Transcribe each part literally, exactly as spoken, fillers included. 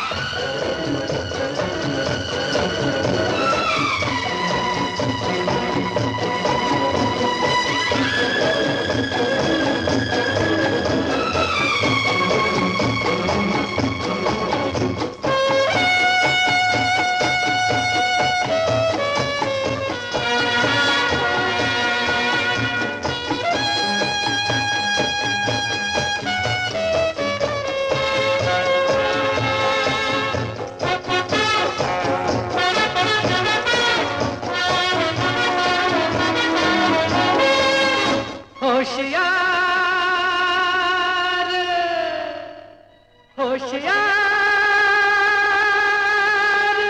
होशियार होशियार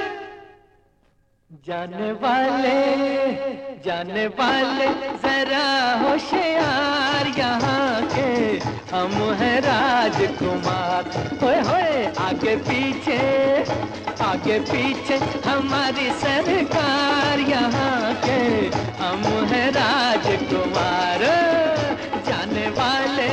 जाने वाले जाने वाले जरा होशियार यहाँ के हम हैं राजकुमार। होए होए आगे पीछे आगे पीछे हमारी सरकार यहाँ के हम हैं राजकुमार जाने वाले।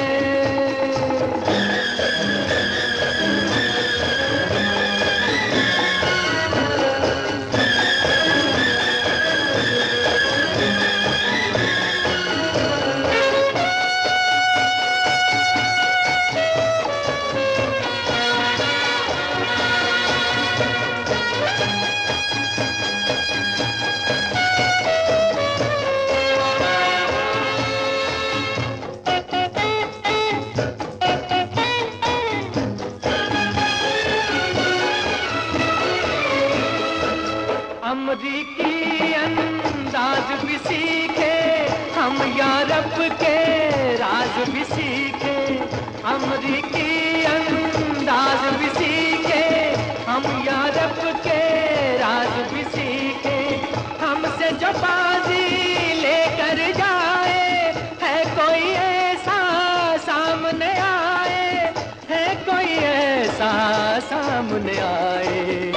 अमरीकी अंदाज भी सीखे हम यूरोप के राज भी सीखे। अमरीकी अंदाज भी सीखे हम यूरोप के राज भी सीखे। हमसे जो बाजी लेकर जाए है कोई ऐसा सामने आए है कोई ऐसा सामने आए।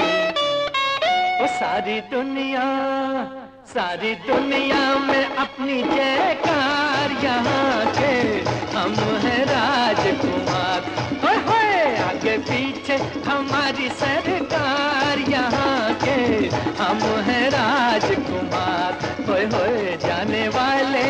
सारी दुनिया सारी दुनिया में अपनी जयकार यहाँ के हम हैं राजकुमार। होए होए आगे पीछे हमारी सरकार यहाँ के हम हैं राजकुमार। होए होए जाने वाले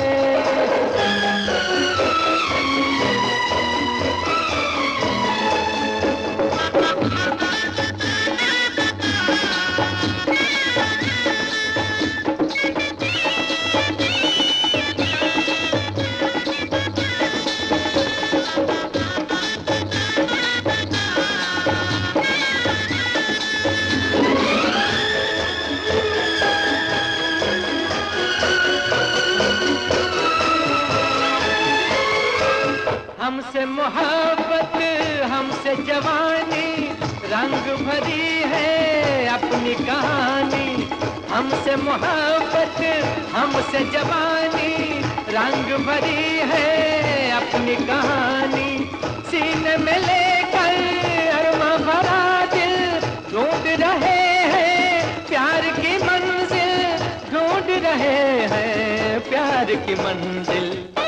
हमसे मोहब्बत हमसे जवानी रंग भरी है अपनी कहानी। हमसे मोहब्बत हमसे जवानी रंग भरी है अपनी कहानी। सीने में लेकर अरमा भरा दिल ढूंढ रहे हैं प्यार की मंजिल ढूंढ रहे हैं प्यार की मंजिल।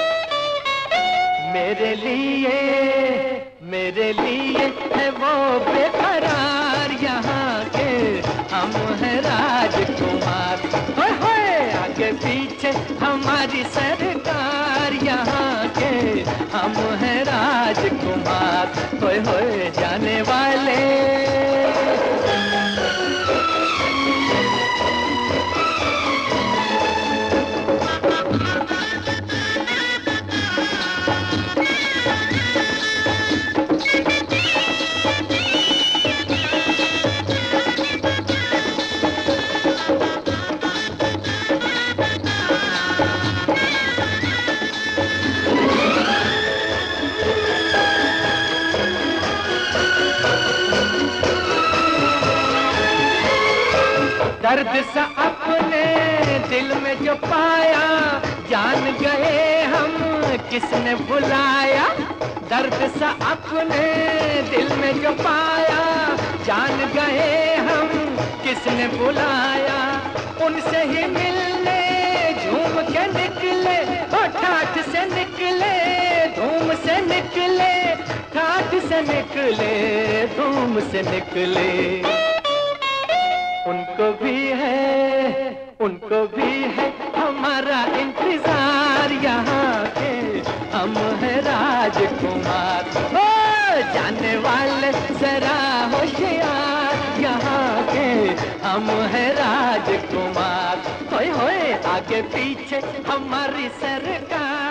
मेरे लिए मेरे लिए है वो बेकरार यहाँ के हम हैं राजकुमार। होए होए आगे पीछे हमारी सरकार यहाँ के हम हैं राजकुमार। होए होए जाने वाले दर्द सा अपने दिल में जो पाया जान गए हम किसने बुलाया। दर्द सा अपने दिल में जो पाया जान गए हम किसने बुलाया। उनसे ही मिलने झूम के निकले और ठाठ से निकले धूम से निकले ठाठ से निकले धूम से निकले। उनको भी है, उनको भी है हमारा इंतजार, यहाँ के हम है राजकुमार। ओ जाने वाले जरा होशियार, यहाँ के हम है राजकुमार। होए होए आगे पीछे हमारी सरकार।